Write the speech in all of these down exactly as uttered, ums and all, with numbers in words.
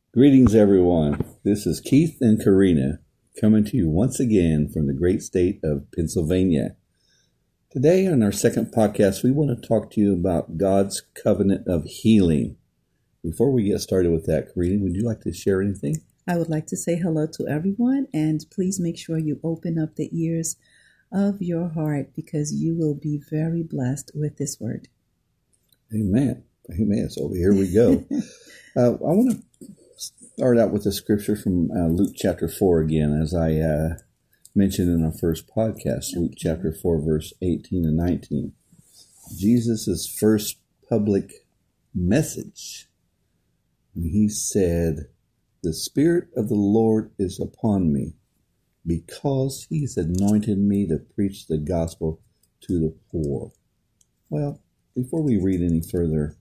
Greetings, everyone. This is Keith and Karina coming to you once again from the great state of Pennsylvania. Today, on our second podcast, we want to talk to you about God's covenant of healing. Before we get started with that, Karina, would you like to share anything? I would like to say hello to everyone, and please make sure you open up the ears of your heart because you will be very blessed with this word. Amen. Amen. So here we go. uh, I want to start out with a scripture from uh, Luke chapter four again, as I uh, mentioned in our first podcast, Luke chapter four, verse eighteen and nineteen. Jesus' first public message. And he said, "The Spirit of the Lord is upon me, because he's anointed me to preach the gospel to the poor." Well, before we read any further,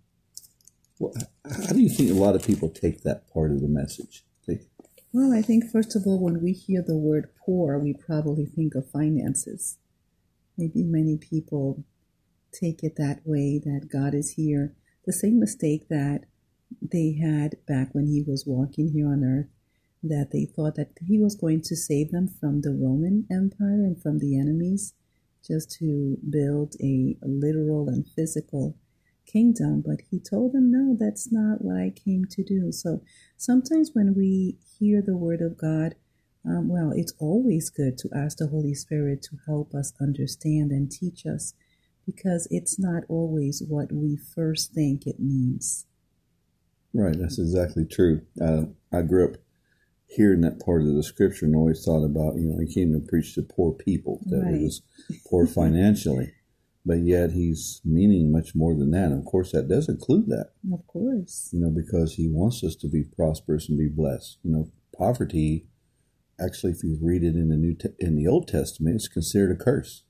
how do you think a lot of people take that part of the message? They, Well, I think, first of all, when we hear the word poor, we probably think of finances. Maybe many people take it that way, that God is here. The same mistake that they had back when he was walking here on earth, that they thought that he was going to save them from the Roman Empire and from the enemies, just to build a literal and physical kingdom. But he told them, no, that's not what I came to do. So sometimes when we hear the word of God, um, well, it's always good to ask the Holy Spirit to help us understand and teach us, because it's not always what we first think it means. right, that's exactly true. Uh, I grew up hearing that part of the scripture and always thought about, you know, he came to preach to poor people that Right. were just poor financially. But yet he's meaning much more than that. And of course, that does include that, Of course. you know, because he wants us to be prosperous and be blessed. You know, poverty, actually, if you read it in the New Te- in the Old Testament, it's considered a curse.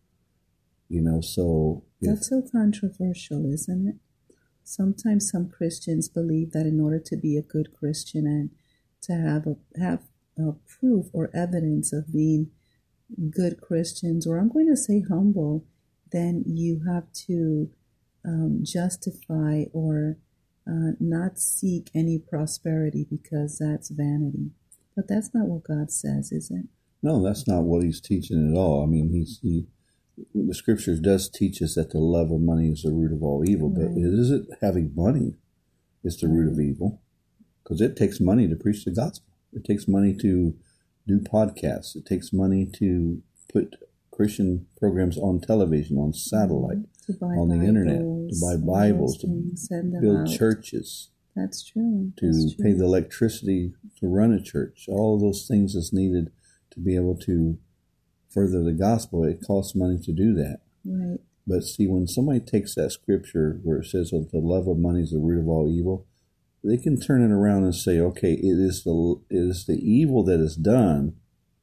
You know, so if, That's so controversial, isn't it? Sometimes some Christians believe that in order to be a good Christian and to have a, have a proof or evidence of being good Christians, or I'm going to say humble, then you have to um, justify or uh, not seek any prosperity, because that's vanity. But that's not what God says, is it? no, that's not what he's teaching at all. I mean, he's he. The scriptures does teach us that the love of money is the root of all evil, but Right. it isn't having money is the root of evil, because it takes money to preach the gospel. It takes money to do podcasts. It takes money to put Christian programs on television, on satellite, To buy on the internet, to Bibles, buy all those Bibles, to things, send them build out. churches, That's true. to That's true. pay the electricity to run a church. All of those things is needed to be able to further the gospel. It costs money to do that. Right. But see, when somebody takes that scripture where it says that the love of money is the root of all evil, they can turn it around and say, okay, it is the it is the evil that is done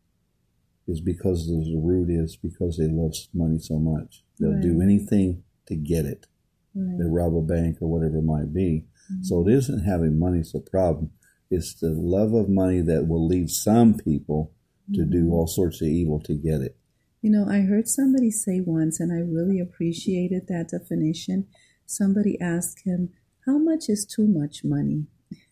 is because the root is because they love money so much. They'll Right. do anything to get it. Right. They rob a bank or whatever it might be. Mm-hmm. So it isn't having money's the problem. It's the love of money that will lead some people to Mm-hmm. do all sorts of evil to get it. You know, I heard somebody say once, and I really appreciated that definition. Somebody asked him, how much is too much money?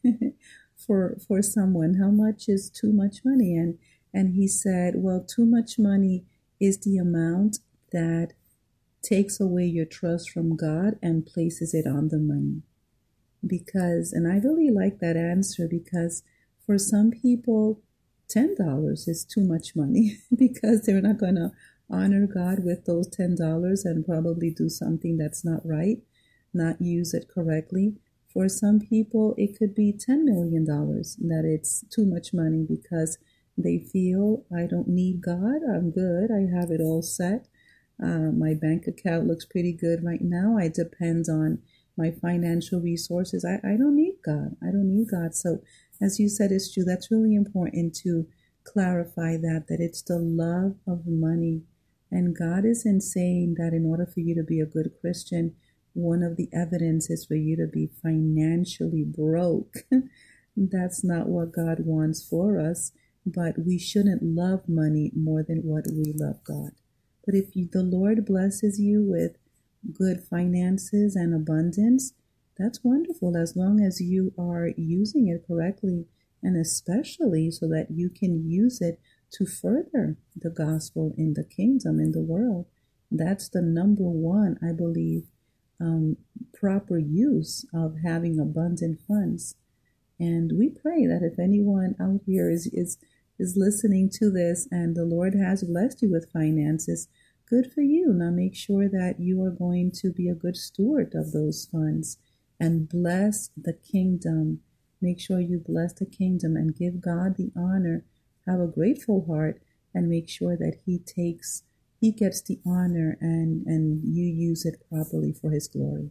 for for someone, how much is too much money? And and he said, well, too much money is the amount that takes away your trust from God and places it on the money. Because, and I really like that answer, because for some people, ten dollars is too much money because they're not going to honor God with those ten dollars and probably do something that's not right, not use it correctly. For some people, it could be ten million dollars that it's too much money because they feel, I don't need God, I'm good, I have it all set. Uh, my bank account looks pretty good right now. I depend on my financial resources. I, I don't need God. I don't need God. So as you said, it's true. That's really important to clarify that, that it's the love of money. And God isn't saying that in order for you to be a good Christian, one of the evidence is for you to be financially broke. That's not what God wants for us. But we shouldn't love money more than what we love God. But if you, the Lord blesses you with good finances and abundance, that's wonderful as long as you are using it correctly, and especially so that you can use it to further the gospel in the kingdom, in the world. That's the number one, I believe, um, proper use of having abundant funds. And we pray that if anyone out here is, is, is listening to this and the Lord has blessed you with finances, good for you. Now make sure that you are going to be a good steward of those funds and bless the kingdom. Make sure you bless the kingdom and give God the honor. Have a grateful heart and make sure that He takes, He gets the honor and, and you use it properly for His glory.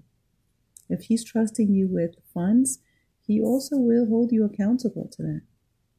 If He's trusting you with funds, He also will hold you accountable to that.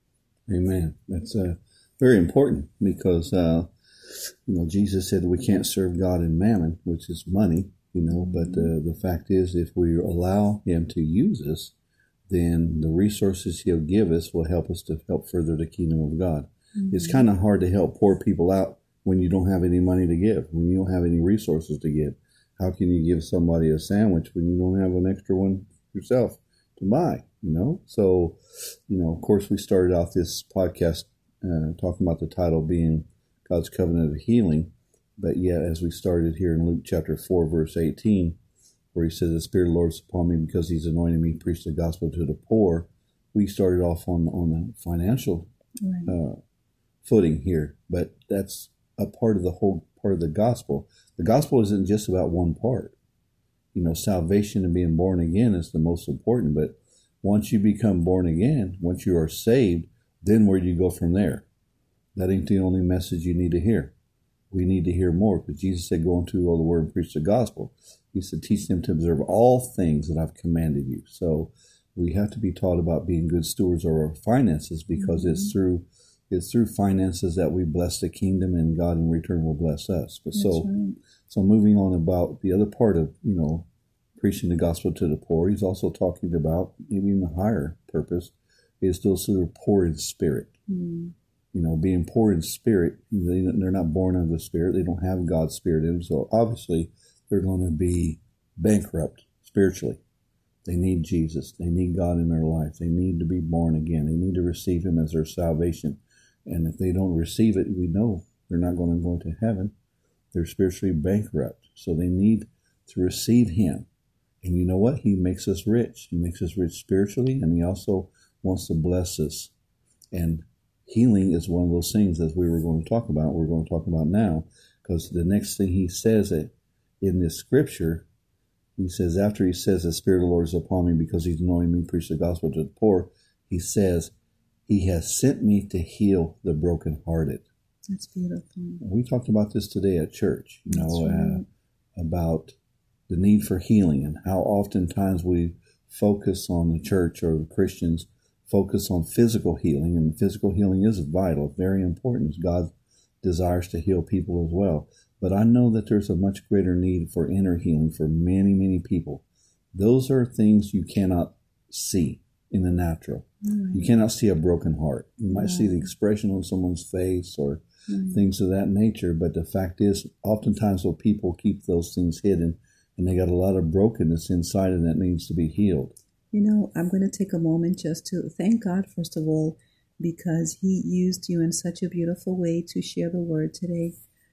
Amen. That's uh, very important because, uh, you know, Jesus said we can't serve God and mammon, which is money, you know, but uh, the fact is if we allow Him to use us, then the resources He'll give us will help us to help further the kingdom of God. Mm-hmm. It's kind of hard to help poor people out when you don't have any money to give, when you don't have any resources to give. How can you give somebody a sandwich when you don't have an extra one yourself to buy, you know? So, you know, of course, we started off this podcast uh, talking about the title being God's Covenant of Healing. But yet, as we started here in Luke chapter four, verse eighteen, where He says, the Spirit of the Lord is upon me because He's anointed me to preach the gospel to the poor, we started off on, on a financial right. uh, footing here. But that's a part of the whole part of the gospel. The gospel isn't just about one part. You know, salvation and being born again is the most important. But once you become born again, once you are saved, then where do you go from there? That ain't the only message you need to hear. We need to hear more because Jesus said, go into all the word and preach the gospel. He said, teach them to observe all things that I've commanded you. So we have to be taught about being good stewards of our finances because mm-hmm. it's through it's through finances that we bless the kingdom and God in return will bless us. But That's so right. so moving on about the other part of, you know, preaching the gospel to the poor, He's also talking about maybe even a higher purpose is those who are poor in spirit. Mm. You know, being poor in spirit, they, they're not born of the Spirit. They don't have God's Spirit in them. So obviously they're going to be bankrupt spiritually. They need Jesus. They need God in their life. They need to be born again. They need to receive Him as their salvation. And if they don't receive it, we know they're not going to go into heaven. They're spiritually bankrupt. So they need to receive Him. And you know what? He makes us rich. He makes us rich spiritually, and He also wants to bless us. And healing is one of those things, as we were going to talk about, we're going to talk about now, because the next thing He says it in this scripture, He says, after He says, the Spirit of the Lord is upon me because He's anointed me to preach the gospel to the poor, He says, He has sent me to heal the brokenhearted. That's beautiful. We talked about this today at church, you know, right. uh, about the need for healing and how oftentimes we focus on the church or the Christians focus on physical healing, and physical healing is vital, very important. God desires to heal people as well. But I know that there's a much greater need for inner healing for many, many people. Those are things you cannot see in the natural. Mm. You cannot see a broken heart. You might yeah. see the expression on someone's face or mm. things of that nature, but the fact is, oftentimes what people keep those things hidden, and they got a lot of brokenness inside and that needs to be healed. You know, I'm going to take a moment just to thank God, first of all, because He used you in such a beautiful way to share the word today.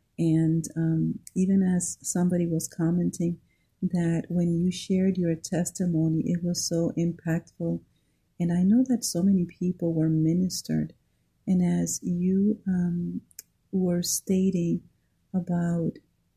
And um, even as somebody was commenting that when you shared your testimony, it was so impactful. And I know that so many people were ministered. And as you um, were stating about,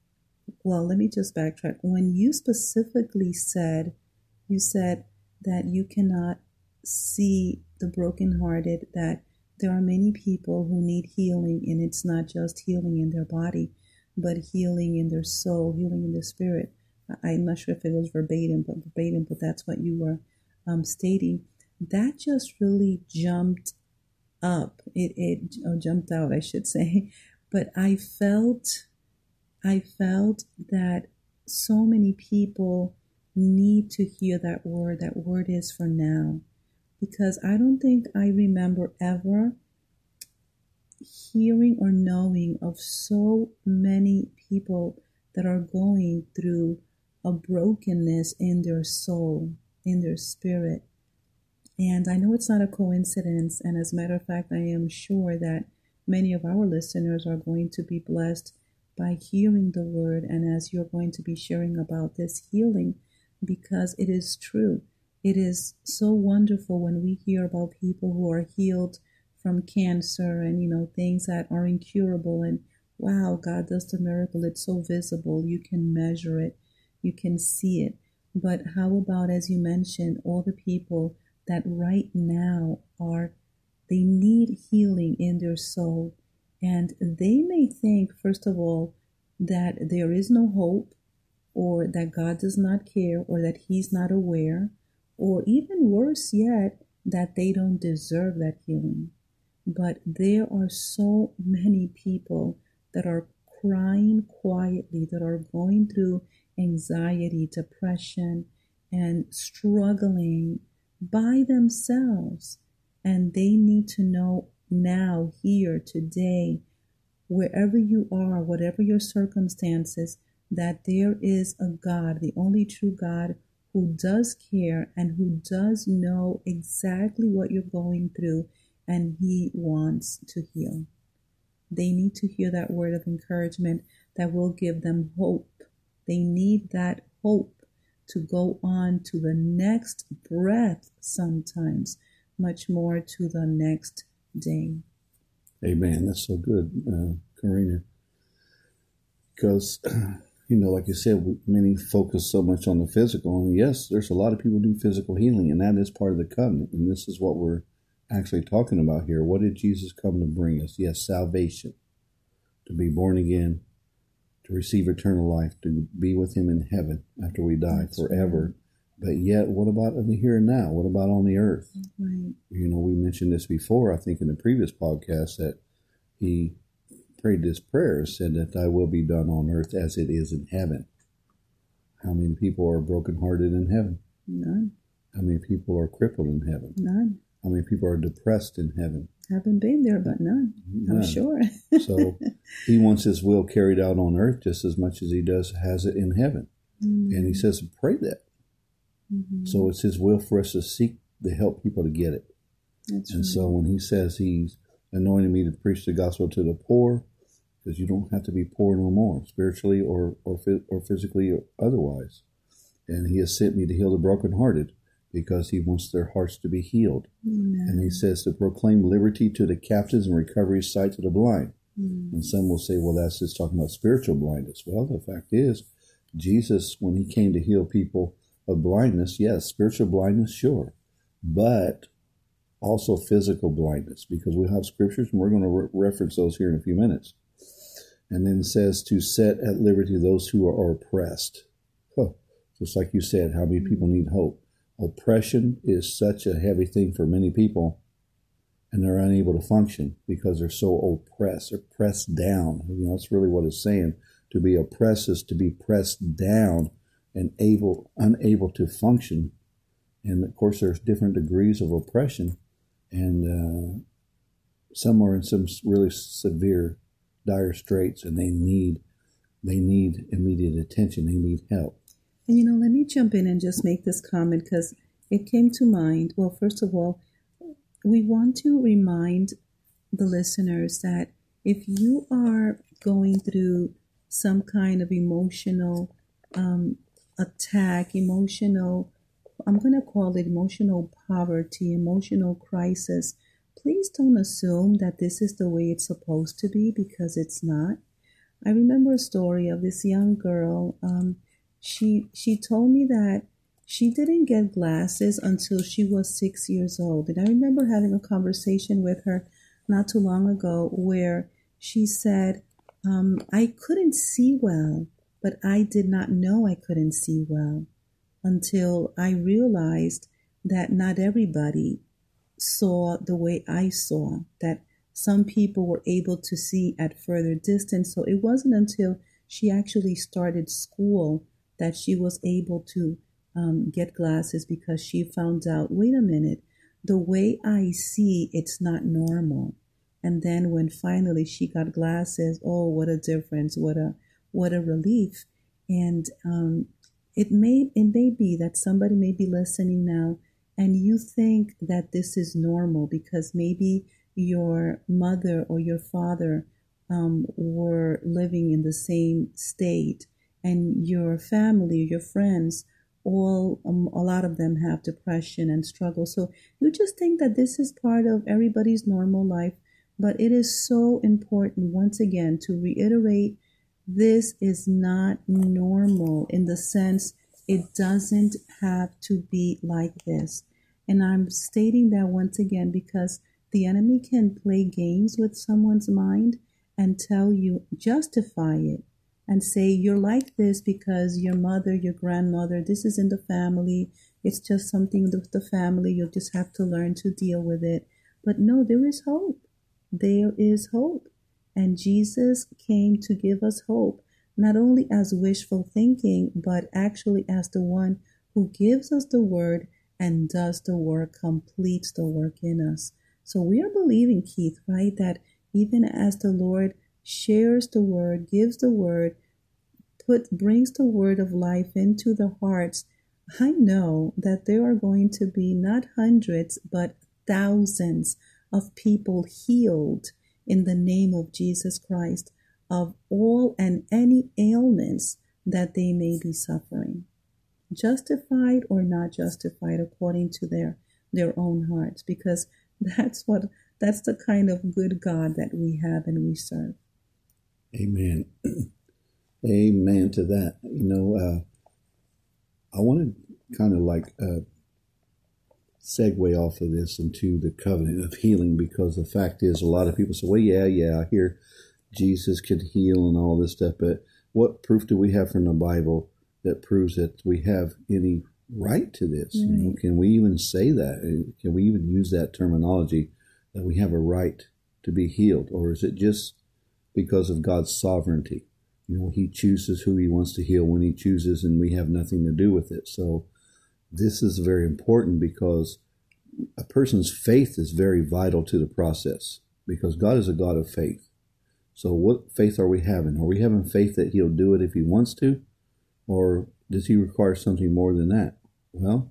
well, let me just backtrack. When you specifically said, you said that you cannot see the brokenhearted, that there are many people who need healing, and it's not just healing in their body, but healing in their soul, healing in their spirit. I'm not sure if it was verbatim, but verbatim, but that's what you were um, stating. That just really jumped up. It it or jumped out, I should say. But I felt, I felt that so many people need to hear that word. That word is for now. Because I don't think I remember ever hearing or knowing of so many people that are going through a brokenness in their soul. in their spirit. And I know it's not a coincidence. And as a matter of fact, I am sure that many of our listeners are going to be blessed by hearing the word. And as you're going to be sharing about this healing, because it is true. It is so wonderful when we hear about people who are healed from cancer and, you know, things that are incurable. And wow, God does the miracle. It's so visible. You can measure it. You can see it. But how about, as you mentioned, all the people that right now are, they need healing in their soul. And they may think, first of all, that there is no hope, or that God does not care, or that he's not aware, or even worse yet, that they don't deserve that healing. But there are so many people that are crying quietly, that are going through anxiety, depression, and struggling by themselves. And they need to know now, here, today, wherever you are, whatever your circumstances, that there is a God, the only true God, who does care and who does know exactly what you're going through, and he wants to heal. They need to hear that word of encouragement that will give them hope. They need that hope to go on to the next breath, sometimes, much more to the next day. Amen. That's so good, uh, Karina. Because, you know, like you said, we, many focus so much on the physical. And yes, there's a lot of people do physical healing, and that is part of the covenant. And this is what we're actually talking about here. What did Jesus come to bring us? Yes, salvation, to be born again, to receive eternal life, to be with him in heaven after we die. That's forever. Right. But yet, what about in the here and now? What about on the earth? Right. You know, we mentioned this before, I think in the previous podcast, that he prayed this prayer, said that thy will be done on earth as it is in heaven. How many people are brokenhearted in heaven? None. How many people are crippled in heaven? None. How many people are depressed in heaven? Haven't been there, but none. none. I'm sure. So he wants his will carried out on earth just as much as he does has it in heaven. Mm-hmm. And he says, pray that. Mm-hmm. So it's his will for us to seek to help people to get it. That's and right. So when he says he's anointed me to preach the gospel to the poor, because you don't have to be poor no more, spiritually or or, or physically or otherwise. And he has sent me to heal the brokenhearted, because he wants their hearts to be healed. Amen. And he says to proclaim liberty to the captives and recovery of sight to the blind. Mm. And some will say, well, that's just talking about spiritual blindness. Well, the fact is, Jesus, when he came to heal people of blindness, yes, spiritual blindness, sure, but also physical blindness, because we have scriptures, and we're going to re- reference those here in a few minutes. And then it says to set at liberty those who are oppressed. Huh. Just like you said, how many people need hope? Oppression is such a heavy thing for many people, and they're unable to function because they're so oppressed. They're pressed down. You know, that's really what it's saying. To be oppressed is to be pressed down and able, unable to function. And of course, there's different degrees of oppression, and uh, some are in some really severe, dire straits, and they need, they need immediate attention. They need help. And, you know, let me jump in and just make this comment, because it came to mind. Well, first of all, we want to remind the listeners that if you are going through some kind of emotional um, attack, emotional, I'm going to call it emotional poverty, emotional crisis, please don't assume that this is the way it's supposed to be, because it's not. I remember a story of this young girl. Um, She she told me that she didn't get glasses until she was six years old. And I remember having a conversation with her not too long ago where she said, um, I couldn't see well, but I did not know I couldn't see well until I realized that not everybody saw the way I saw, that some people were able to see at further distance. So it wasn't until she actually started school that she was able to um, get glasses, because she found out, wait a minute, the way I see, it's not normal. And then when finally she got glasses, oh, what a difference, what a what a relief. And um, It may it may be that somebody may be listening now and you think that this is normal because maybe your mother or your father um, were living in the same state, and your family, your friends, all um, a lot of them have depression and struggle. So you just think that this is part of everybody's normal life, but it is so important once again to reiterate, this is not normal in the sense it doesn't have to be like this. And I'm stating that once again because the enemy can play games with someone's mind and tell you, justify it, and say you're like this because your mother, your grandmother, this is in the family. It's just something with the family. You'll just have to learn to deal with it. But no, there is hope. There is hope. And Jesus came to give us hope, not only as wishful thinking, but actually as the one who gives us the word and does the work, completes the work in us. So we are believing, Keith, right, that even as the Lord shares the word, gives the word, put brings the word of life into the hearts, I know that there are going to be not hundreds, but thousands of people healed in the name of Jesus Christ of all and any ailments that they may be suffering, justified or not justified according to their their own hearts, because that's what that's the kind of good God that we have and we serve. Amen. Amen to that. You know, uh, I want to kind of like uh, segue off of this into the covenant of healing, because the fact is, a lot of people say, well, yeah, yeah, I hear Jesus could heal and all this stuff, but what proof do we have from the Bible that proves that we have any right to this? Right. You know, can we even say that? Can we even use that terminology that we have a right to be healed? Or is it just because of God's sovereignty? You know, he chooses who he wants to heal when he chooses, and we have nothing to do with it. So this is very important, because a person's faith is very vital to the process, because God is a God of faith. So what faith are we having? Are we having faith that he'll do it if he wants to? Or does he require something more than that? Well,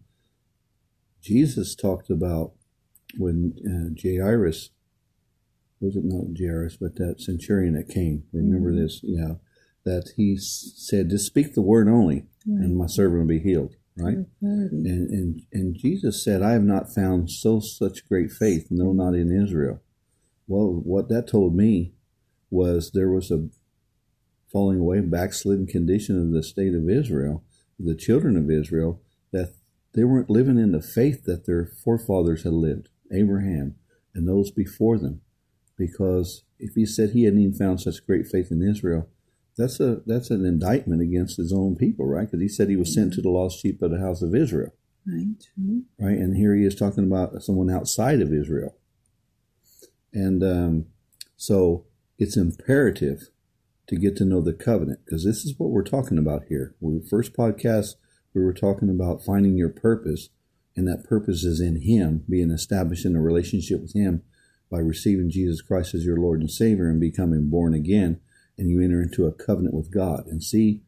Jesus talked about when uh, Jairus, was it not Jairus, but that centurion that came, remember mm-hmm. this, yeah, that he said, just speak the word only, right, and my servant will be healed, right? And, and and Jesus said, I have not found so such great faith, no, not in Israel. Well, what that told me was there was a falling away, backslidden condition of the state of Israel, the children of Israel, that they weren't living in the faith that their forefathers had lived, Abraham and those before them. Because if he said he hadn't even found such great faith in Israel, that's a that's an indictment against his own people, right? Because he said he was sent to the lost sheep of the house of Israel. Right. True. Right. And here he is talking about someone outside of Israel. And um, so it's imperative to get to know the covenant, because this is what we're talking about here. When the first podcast, we were talking about finding your purpose, and that purpose is in him, being established in a relationship with him by receiving Jesus Christ as your Lord and Savior and becoming born again, and you enter into a covenant with God. And see,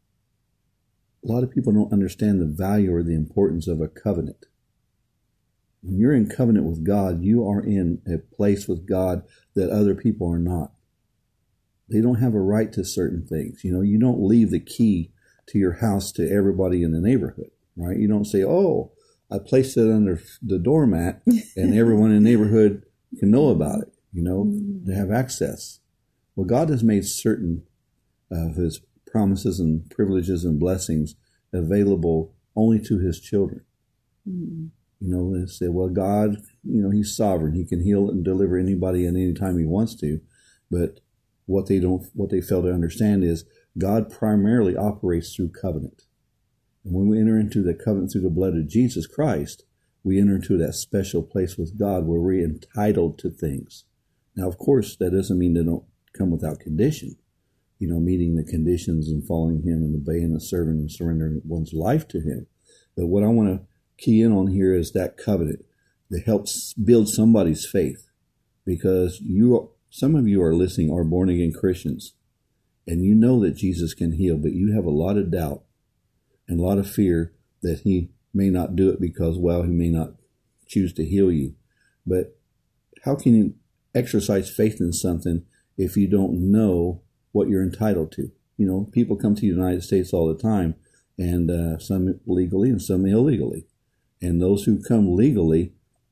a lot of people don't understand the value or the importance of a covenant. When you're in covenant with God, you are in a place with God that other people are not. They don't have a right to certain things. You know, you don't leave the key to your house to everybody in the neighborhood, right? You don't say, oh, I placed it under the doormat and everyone in the neighborhood can know about it, you know, mm-hmm. they have access. Well, God has made certain of his promises and privileges and blessings available only to his children. Mm-hmm. You know, they say, well, God, you know, he's sovereign. He can heal and deliver anybody at any time he wants to. But what they don't, what they fail to understand is God primarily operates through covenant. And when we enter into the covenant through the blood of Jesus Christ, we enter into that special place with God where we're entitled to things. Now, of course, that doesn't mean they don't come without condition. You know, meeting the conditions and following him and obeying and serving and surrendering one's life to him. But what I want to key in on here is that covenant that helps build somebody's faith. Because you, some of you are listening, are born again Christians, and you know that Jesus can heal, but you have a lot of doubt. and a lot of fear that he may not do it because, well, he may not choose to heal you. But how can you exercise faith in something if you don't know what you're entitled to? You know, people come to the United States all the time, and uh, some legally and some illegally. And those who come legally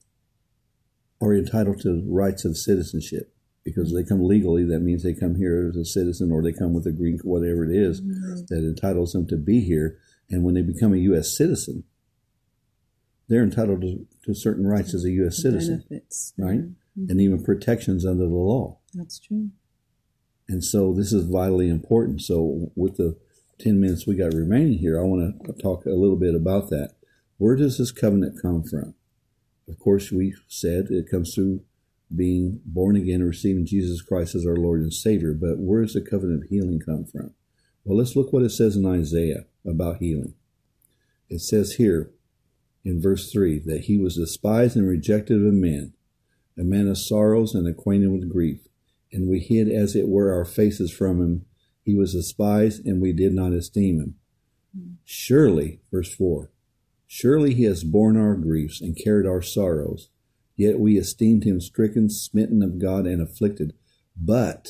are entitled to rights of citizenship, because they come legally. That means they come here as a citizen, or they come with a green, whatever it is, mm-hmm. that entitles them to be here. And when they become a U S citizen, they're entitled to, to certain rights as a U S citizen, benefits, right? Mm-hmm. And even protections under the law. That's true. And so this is vitally important. So with the ten minutes we got remaining here, I want to talk a little bit about that. Where does this covenant come from? Of course, we said it comes through being born again, receiving Jesus Christ as our Lord and Savior. But where does the covenant of healing come from? Well, let's look what it says in Isaiah about healing. It says here in verse three that he was despised and rejected of men, a man of sorrows and acquainted with grief. And we hid, as it were, our faces from him. He was despised, and we did not esteem him. Mm. Surely, verse four, surely he has borne our griefs and carried our sorrows. Yet we esteemed him stricken, smitten of God, and afflicted. But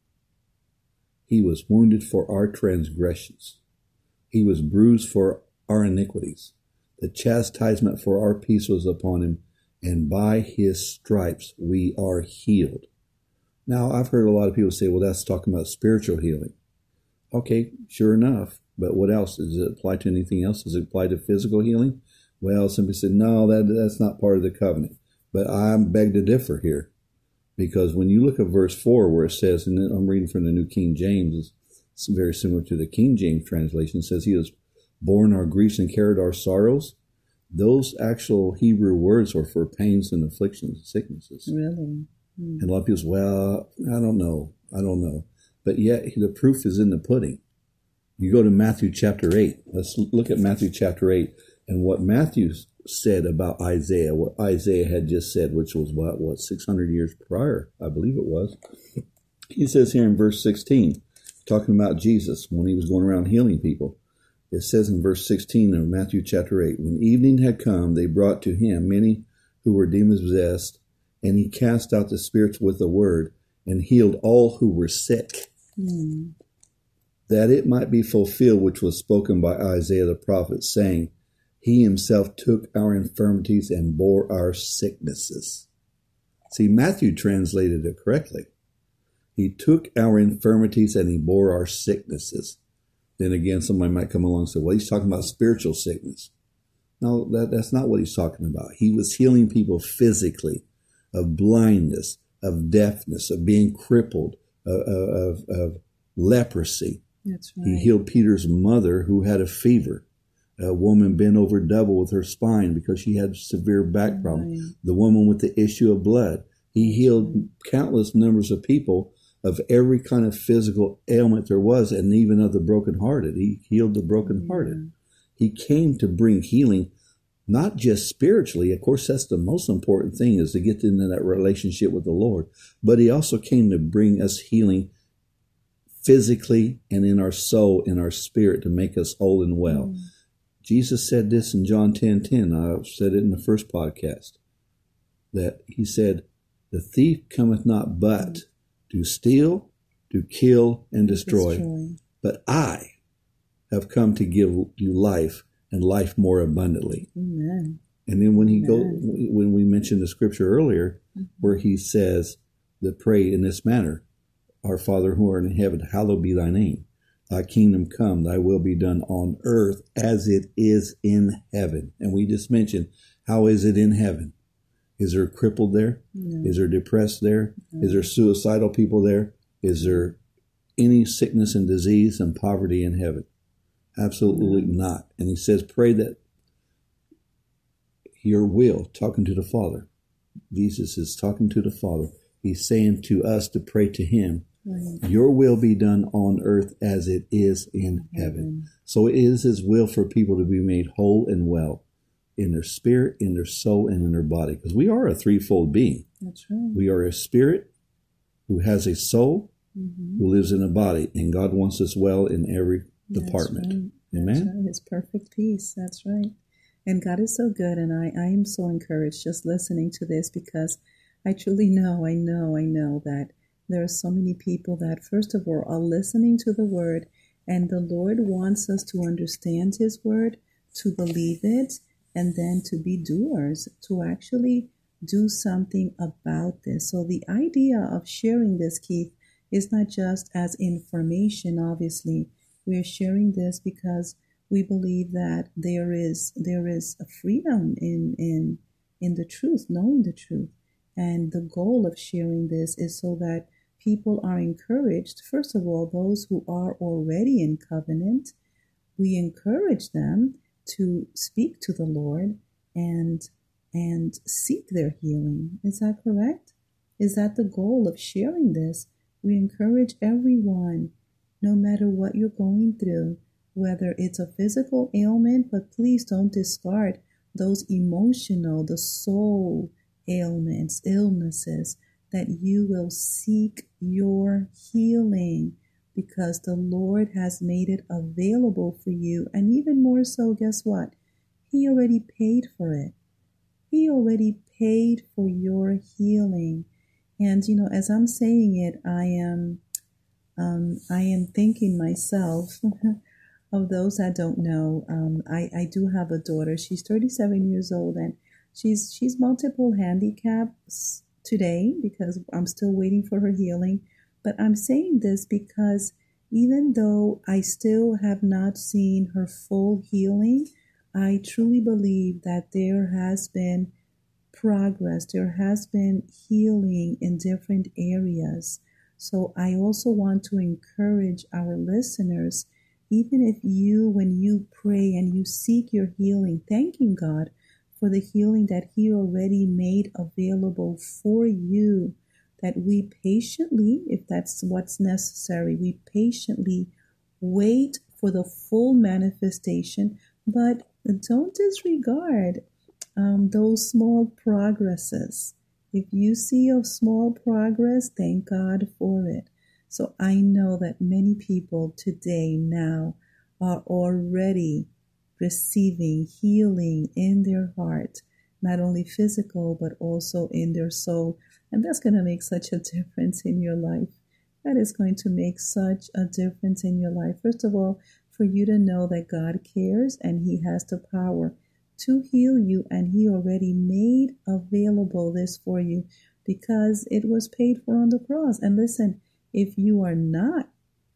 he was wounded for our transgressions. He was bruised for our iniquities. The chastisement for our peace was upon him, and by his stripes we are healed. Now, I've heard a lot of people say, well, that's talking about spiritual healing. Okay, sure enough. But what else? Does it apply to anything else? Does it apply to physical healing? Well, somebody said, no, that that's not part of the covenant. But I beg to differ here. Because when you look at verse four, where it says, and I'm reading from the New King James, it's very similar to the King James translation, it says he has borne our griefs and carried our sorrows. Those actual Hebrew words are for pains and afflictions and sicknesses. Really? Mm. And a lot of people say, well, I don't know. I don't know. But yet the proof is in the pudding. You go to Matthew chapter eight. Let's look at Matthew chapter eight and what Matthew said about Isaiah, what Isaiah had just said, which was what, what, six hundred years prior, I believe it was. He says here in verse sixteen, talking about Jesus when he was going around healing people. It says in verse sixteen of Matthew chapter eight, when evening had come, they brought to him many who were demons possessed, and he cast out the spirits with a word and healed all who were sick. Mm. That it might be fulfilled which was spoken by Isaiah the prophet, saying, he himself took our infirmities and bore our sicknesses. See, Matthew translated it correctly. He took our infirmities and he bore our sicknesses. Then again, somebody might come along and say, well, he's talking about spiritual sickness. No, that, that's not what he's talking about. He was healing people physically, of blindness, of deafness, of being crippled, of, of, of leprosy. That's right. He healed Peter's mother who had a fever. A woman bent over double with her spine because she had severe back problems. Right. The woman with the issue of blood. He healed right. countless numbers of people of every kind of physical ailment there was, and even of the brokenhearted. He healed the brokenhearted. Yeah. He came to bring healing, not just spiritually. Of course, that's the most important thing, is to get into that relationship with the Lord. But he also came to bring us healing physically and in our soul, in our spirit, to make us whole and well. Mm. Jesus said this in John ten ten. I said it in the first podcast, that he said, the thief cometh not but to steal, to kill, and destroy. destroy. But I have come to give you life, and life more abundantly. Amen. And then when he Amen. go, when we mentioned the scripture earlier, mm-hmm. where he says that pray in this manner, our Father who art in heaven, hallowed be thy name. Thy kingdom come, thy will be done on earth as it is in heaven. And we just mentioned, how is it in heaven? Is there crippled there? No. Is there depressed there? No. Is there suicidal people there? Is there any sickness and disease and poverty in heaven? Absolutely no. not. And he says, pray that your will, talking to the Father. Jesus is talking to the Father. He's saying to us to pray to him. Right. Your will be done on earth as it is in heaven. heaven. So it is his will for people to be made whole and well in their spirit, in their soul, and in their body. Because we are a threefold being. That's right. We are a spirit who has a soul, mm-hmm. who lives in a body. And God wants us well in every That's department. Right. Amen. That's right. His perfect peace. That's right. And God is so good. And I, I am so encouraged just listening to this, because I truly know, I know, I know that there are so many people that, first of all, are listening to the word, and the Lord wants us to understand his word, to believe it, and then to be doers, to actually do something about this. So the idea of sharing this, Keith, is not just as information, obviously. We are sharing this because we believe that there is there is a freedom in in in the truth, knowing the truth. And the goal of sharing this is so that people are encouraged. First of all, those who are already in covenant, we encourage them to speak to the Lord and and seek their healing. Is that correct? Is that the goal of sharing this? We encourage everyone, no matter what you're going through, whether it's a physical ailment, but please don't discard those emotional, the soul ailments, illnesses, that you will seek your healing, because the Lord has made it available for you. And even more so, guess what? He already paid for it. He already paid for your healing. And, you know, as I'm saying it, I am, um, I am thinking myself of those that don't know. Um, I, I do have a daughter. She's thirty-seven years old, and she's, she's multiple handicaps today, because I'm still waiting for her healing. But I'm saying this because even though I still have not seen her full healing, I truly believe that there has been progress. There has been healing in different areas. So I also want to encourage our listeners, even if you, when you pray and you seek your healing, thanking God for the healing that he already made available for you, that we patiently, if that's what's necessary, we patiently wait for the full manifestation, but don't disregard um, those small progresses. If you see a small progress, thank God for it. So I know that many people today now are already receiving healing in their heart, not only physical, but also in their soul. And that's going to make such a difference in your life. That is going to make such a difference in your life. First of all, for you to know that God cares and he has the power to heal you, and he already made available this for you because it was paid for on the cross. And listen, if you are not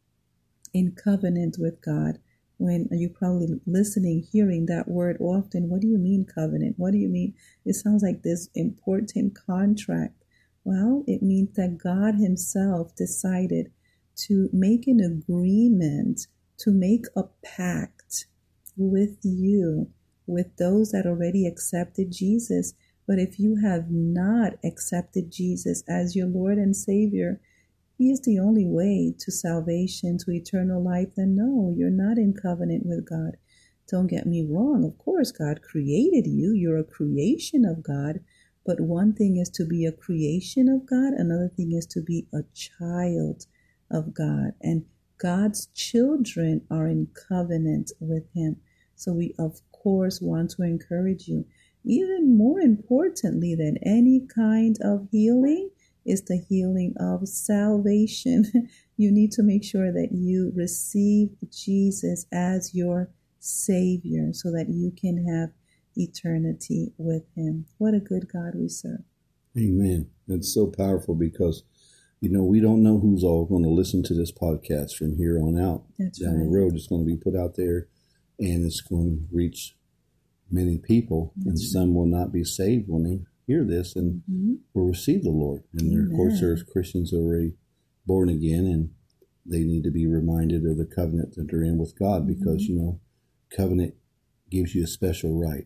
in covenant with God, when you're probably listening, hearing that word often, what do you mean covenant? What do you mean? It sounds like this important contract. Well, it means that God himself decided to make an agreement, to make a pact with you, with those that already accepted Jesus. But if you have not accepted Jesus as your Lord and Savior, he is the only way to salvation, to eternal life, then no, you're not in covenant with God. Don't get me wrong. Of course, God created you. You're a creation of God. But one thing is to be a creation of God. Another thing is to be a child of God. And God's children are in covenant with him. So we, of course, want to encourage you. Even more importantly than any kind of healing is the healing of salvation. You need to make sure that you receive Jesus as your Savior so that you can have eternity with him. What a good God we serve. Amen. That's so powerful because, you know, we don't know who's all going to listen to this podcast from here on out. That's down right. the road. It's going to be put out there and it's going to reach many people. That's and right. Some will not be saved when they hear this and mm-hmm. will receive the Lord. And there, of course, there's Christians already born again, and they need to be reminded of the covenant that they're in with God, because, mm-hmm. you know, covenant gives you a special right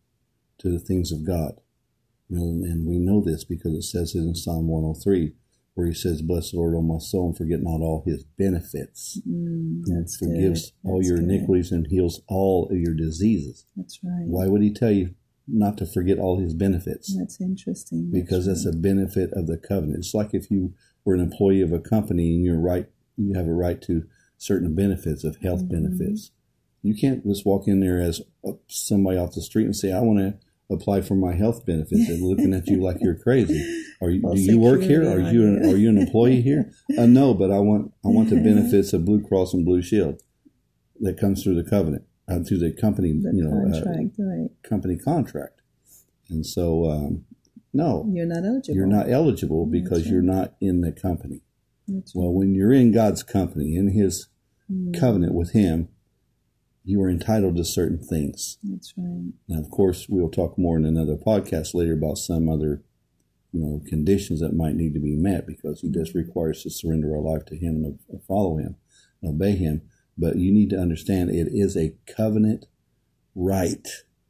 to the things of God. You know, and we know this because it says it in Psalm one oh three, where he says, "Bless the Lord, O my soul, and forget not all his benefits." Mm, and forgives good. all that's your good. iniquities and heals all of your diseases. That's right. Why would he tell you not to forget all his benefits? That's interesting. Because that's, that's a benefit of the covenant. It's like if you were an employee of a company and you're right, you have a right to certain benefits of health mm-hmm. benefits. You can't just walk in there as somebody off the street and say, I want to apply for my health benefits. They're looking at you like you're crazy. Are you, well, do you work here? Are you an, are you an employee here? Uh, no, but I want I want the benefits of Blue Cross and Blue Shield that comes through the covenant, uh, through the company, the you know, contract, uh, right. company contract. And so, um, no, you're not eligible. You're not eligible because right. you're not in the company. That's well, right. when you're in God's company, in His mm. covenant with Him, you are entitled to certain things. That's right. Now, of course, we'll talk more in another podcast later about some other, you know, conditions that might need to be met, because He does require us to surrender our life to Him and follow Him, and obey Him. But you need to understand it is a covenant right,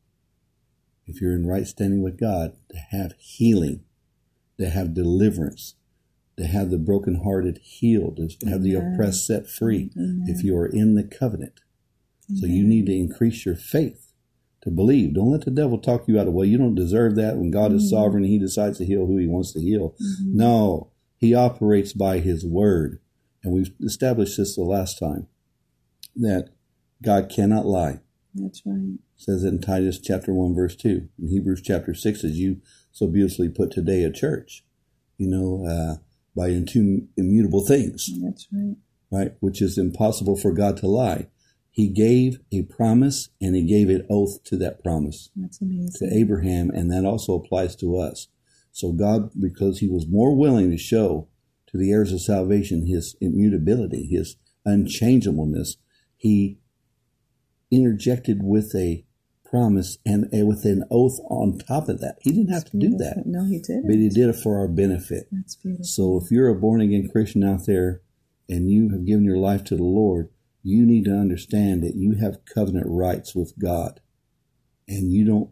if you're in right standing with God, to have healing, to have deliverance, to have the brokenhearted healed, to have the Amen. Oppressed set free, Amen. If you are in the covenant. Amen. So you need to increase your faith to believe. Don't let the devil talk you out of, well, you don't deserve that when God mm-hmm. is sovereign and He decides to heal who He wants to heal. Mm-hmm. No, He operates by His word. And we've established this the last time, that God cannot lie. That's right. It says in Titus chapter one, verse two. In Hebrews chapter six, as you so beautifully put today at church, you know, uh, by into immutable things. That's right. Right? Which is impossible for God to lie. He gave a promise, and He gave an oath to that promise. That's amazing. To Abraham, and that also applies to us. So God, because He was more willing to show to the heirs of salvation His immutability, His unchangeableness, He interjected with a promise and a, with an oath on top of that. He didn't have That's to beautiful. do that. No, He didn't. But He did it for our benefit. That's beautiful. So if you're a born-again Christian out there and you have given your life to the Lord, you need to understand that you have covenant rights with God. And you don't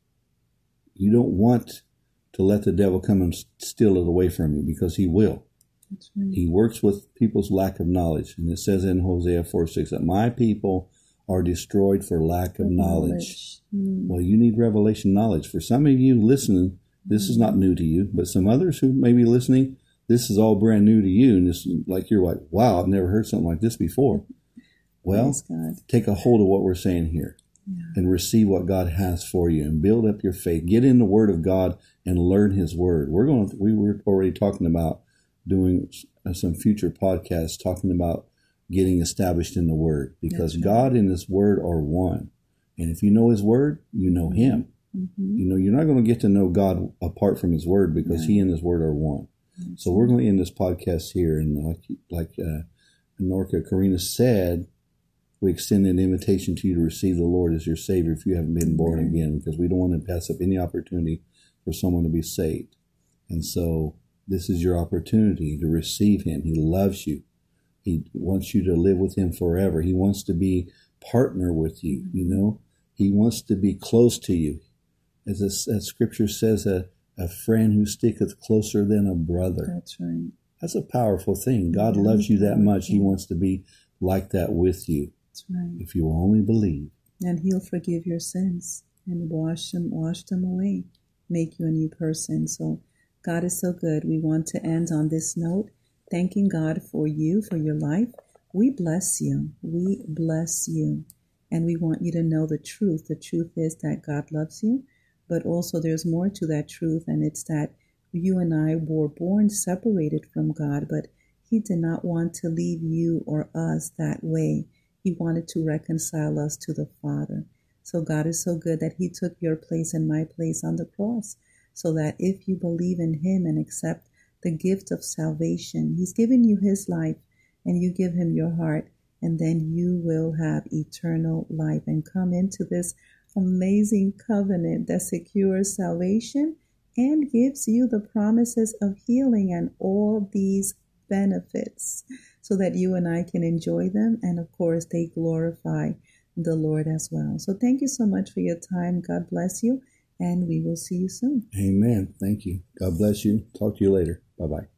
you don't want to let the devil come and steal it away from you, because he will. That's right. He works with people's lack of knowledge. And it says in Hosea four six that my people are destroyed for lack of knowledge. knowledge. Mm. Well, you need revelation knowledge. For some of you listening, this mm. is not new to you, but some others who may be listening, this is all brand new to you. And it's like, you're like, wow, I've never heard something like this before. Well, take a hold of what we're saying here yeah. and receive what God has for you and build up your faith. Get in the Word of God and learn His Word. We're going to, we were already talking about doing some future podcasts talking about getting established in the Word, because right. God and His Word are one. And if you know His Word, you know Him. Mm-hmm. You know, you're not going to get to know God apart from His Word, because right. He and His Word are one. Mm-hmm. So we're going to end this podcast here. And like, like uh, Norca Karina said, we extend an invitation to you to receive the Lord as your Savior if you haven't been born mm-hmm. again, because we don't want to pass up any opportunity for someone to be saved. And so this is your opportunity to receive Him. He loves you. He wants you to live with Him forever. He wants to be partner with you, you know. He wants to be close to you. As, a, as Scripture says, a, a friend who sticketh closer than a brother. That's right. That's a powerful thing. God yeah, loves you that much. Yeah. He wants to be like that with you. That's right. If you will only believe. And He'll forgive your sins and wash them, wash them away, make you a new person. So God is so good. We want to end on this note, thanking God for you, for your life. We bless you. We bless you. And we want you to know the truth. The truth is that God loves you, but also there's more to that truth, and it's that you and I were born separated from God, but He did not want to leave you or us that way. He wanted to reconcile us to the Father. So God is so good that He took your place and my place on the cross, so that if you believe in Him and accept the gift of salvation, He's given you His life, and you give Him your heart, and then you will have eternal life and come into this amazing covenant that secures salvation and gives you the promises of healing and all these benefits, so that you and I can enjoy them. And of course, they glorify the Lord as well. So thank you so much for your time. God bless you, and we will see you soon. Amen. Thank you. God bless you. Talk to you later. Bye-bye.